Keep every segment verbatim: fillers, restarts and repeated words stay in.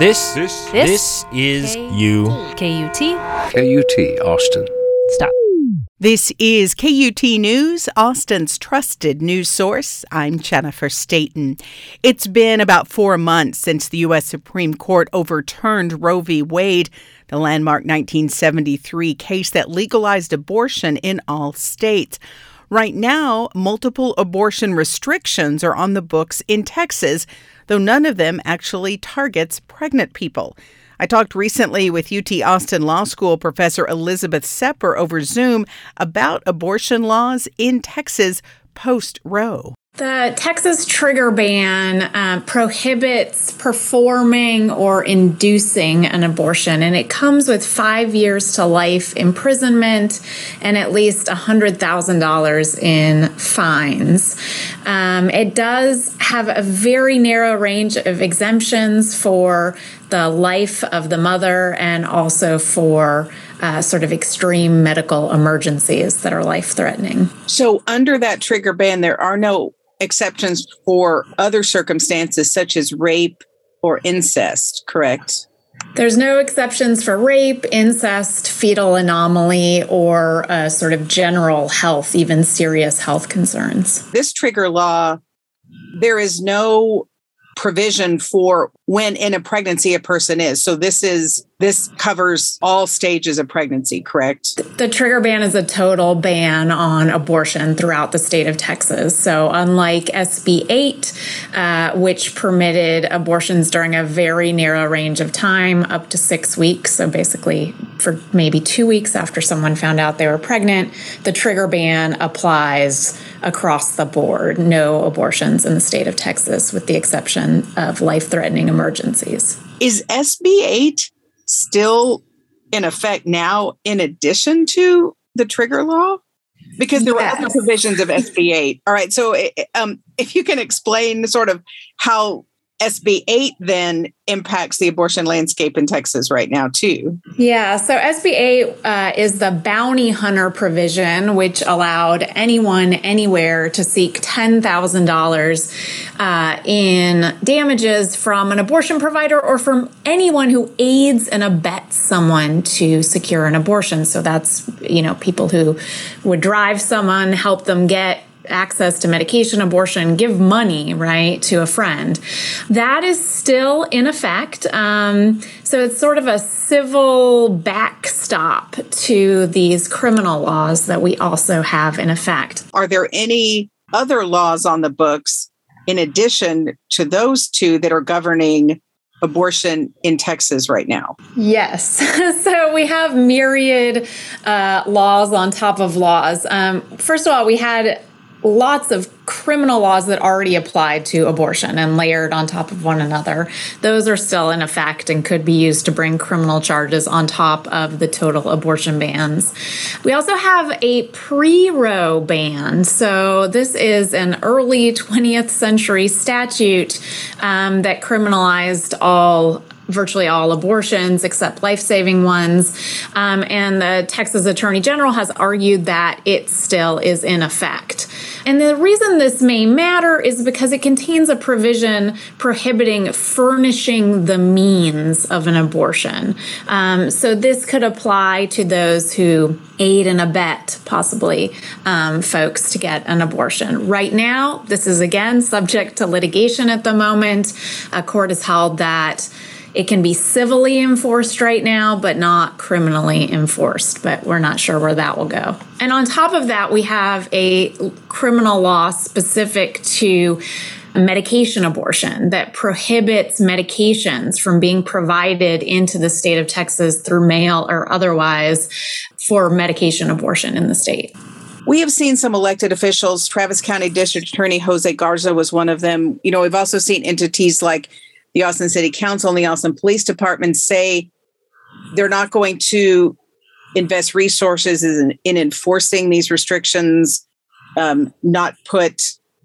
This, this, this, is you. K U T. K U T, Austin. Stop. This is K U T News, Austin's trusted news source. I'm Jennifer Staten. It's been about four months since the U S Supreme Court overturned Roe v. Wade, the landmark nineteen seventy-three case that legalized abortion in all states. Right now, multiple abortion restrictions are on the books in Texas, though none of them actually targets pregnant people. I talked recently with U T Austin Law School professor Elizabeth Sepper over Zoom about abortion laws in Texas post-Roe. The Texas trigger ban uh, prohibits performing or inducing an abortion, and it comes with five years to life imprisonment and at least one hundred thousand dollars in fines. Um, it does have a very narrow range of exemptions for the life of the mother and also for uh, sort of extreme medical emergencies that are life-threatening. So under that trigger ban, there are no exceptions for other circumstances such as rape or incest, correct? There's no exceptions for rape, incest, fetal anomaly, or uh, sort of general health, even serious health concerns. This trigger law, there is no provision for when in a pregnancy a person is. So this is this covers all stages of pregnancy, correct? The trigger ban is a total ban on abortion throughout the state of Texas. So unlike S B eight, uh, which permitted abortions during a very narrow range of time, up to six weeks, so basically for maybe two weeks after someone found out they were pregnant, the trigger ban applies across the board. No abortions in the state of Texas, with the exception of life-threatening emergencies. Is S B eight still in effect now in addition to the trigger law? Because there yes. were other provisions of S B eight. All right. So um, if you can explain sort of how S B eight then impacts the abortion landscape in Texas right now, too. Yeah. So S B eight uh, is the bounty hunter provision, which allowed anyone anywhere to seek ten thousand dollars uh, in damages from an abortion provider or from anyone who aids and abets someone to secure an abortion. So that's, you know, people who would drive someone, help them get access to medication, abortion, give money, right, to a friend. That is still in effect. Um, so it's sort of a civil backstop to these criminal laws that we also have in effect. Are there any other laws on the books in addition to those two that are governing abortion in Texas right now? Yes. So we have myriad uh, laws on top of laws. Um, first of all, we had lots of criminal laws that already applied to abortion and layered on top of one another. Those are still in effect and could be used to bring criminal charges on top of the total abortion bans. We also have a pre-Roe ban. So this is an early twentieth century statute um, that criminalized all virtually all abortions except life-saving ones. Um, and the Texas Attorney General has argued that it still is in effect. And the reason this may matter is because it contains a provision prohibiting furnishing the means of an abortion. Um, so this could apply to those who aid and abet, possibly, um, folks to get an abortion. Right now, this is, again, subject to litigation at the moment. A court has held that it can be civilly enforced right now, but not criminally enforced. But we're not sure where that will go. And on top of that, we have a criminal law specific to medication abortion that prohibits medications from being provided into the state of Texas through mail or otherwise for medication abortion in the state. We have seen some elected officials. Travis County District Attorney Jose Garza was one of them. You know, we've also seen entities like the Austin City Council and the Austin Police Department say they're not going to invest resources in, in enforcing these restrictions, um, not put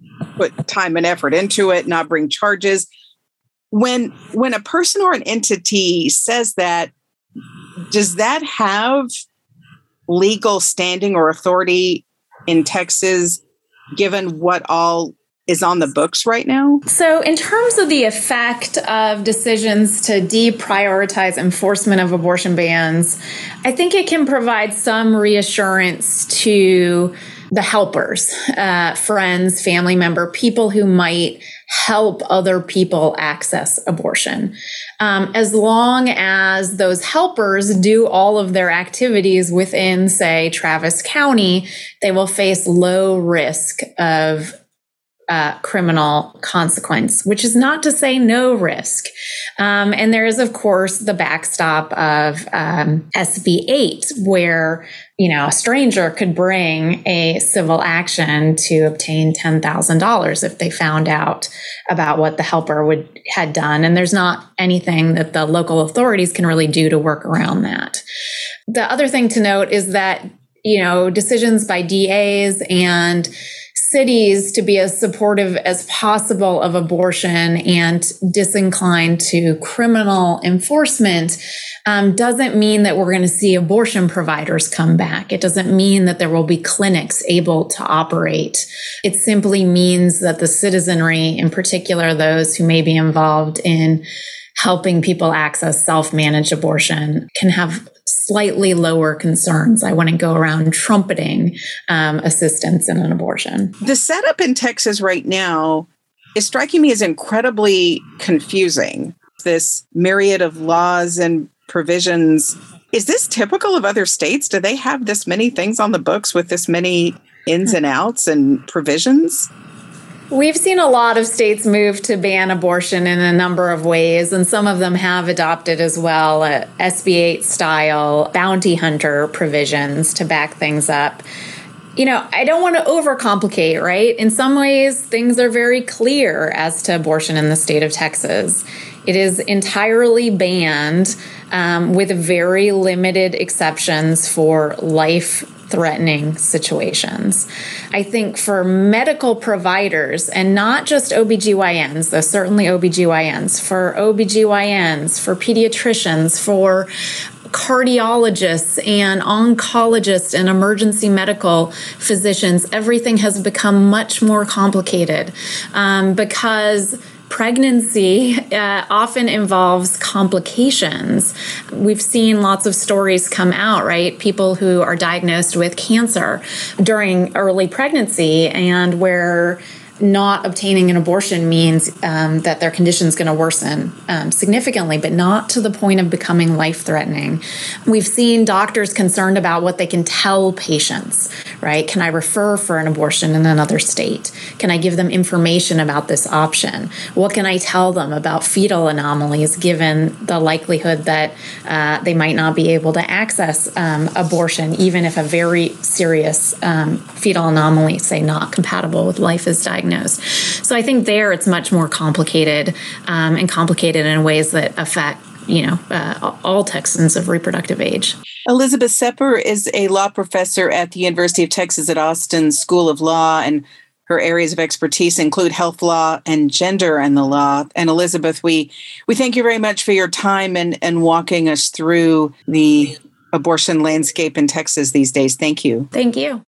put time and effort into it, not bring charges. When when a person or an entity says that, does that have legal standing or authority in Texas, given what all is on the books right now? So in terms of the effect of decisions to deprioritize enforcement of abortion bans, I think it can provide some reassurance to the helpers, uh, friends, family member, people who might help other people access abortion. Um, as long as those helpers do all of their activities within, say, Travis County, they will face low risk of Uh, criminal consequence, which is not to say no risk. Um, and there is, of course, the backstop of um, S B eight, where, you know, a stranger could bring a civil action to obtain ten thousand dollars if they found out about what the helper would had done. And there's not anything that the local authorities can really do to work around that. The other thing to note is that, you know, decisions by D As and cities to be as supportive as possible of abortion and disinclined to criminal enforcement um, doesn't mean that we're going to see abortion providers come back. It doesn't mean that there will be clinics able to operate. It simply means that the citizenry, in particular those who may be involved in helping people access self-managed abortion, can have slightly lower concerns. I wouldn't go around trumpeting um, assistance in an abortion. The setup in Texas right now is striking me as incredibly confusing. This myriad of laws and provisions. Is this typical of other states? Do they have this many things on the books with this many ins and outs and provisions? We've seen a lot of states move to ban abortion in a number of ways, and some of them have adopted as well uh, S B eight style bounty hunter provisions to back things up. You know, I don't want to overcomplicate, right? In some ways, things are very clear as to abortion in the state of Texas. It is entirely banned um, with very limited exceptions for life-threatening situations. I think for medical providers, and not just O B G Y Ns, though certainly O B G Y Ns, for O B G Y Ns, for pediatricians, for cardiologists and oncologists and emergency medical physicians, everything has become much more complicated um, because pregnancy uh, often involves complications. We've seen lots of stories come out, right? People who are diagnosed with cancer during early pregnancy and where not obtaining an abortion means um, that their condition is going to worsen um, significantly, but not to the point of becoming life-threatening. We've seen doctors concerned about what they can tell patients, right? Can I refer for an abortion in another state? Can I give them information about this option? What can I tell them about fetal anomalies, given the likelihood that uh, they might not be able to access um, abortion, even if a very serious um, fetal anomaly, say not compatible with life, is diagnosed? So I think there it's much more complicated um, and complicated in ways that affect, you know, uh, all Texans of reproductive age. Elizabeth Sepper is a law professor at the University of Texas at Austin School of Law, and her areas of expertise include health law and gender and the law. And Elizabeth, we we thank you very much for your time and, and walking us through the abortion landscape in Texas these days. Thank you. Thank you.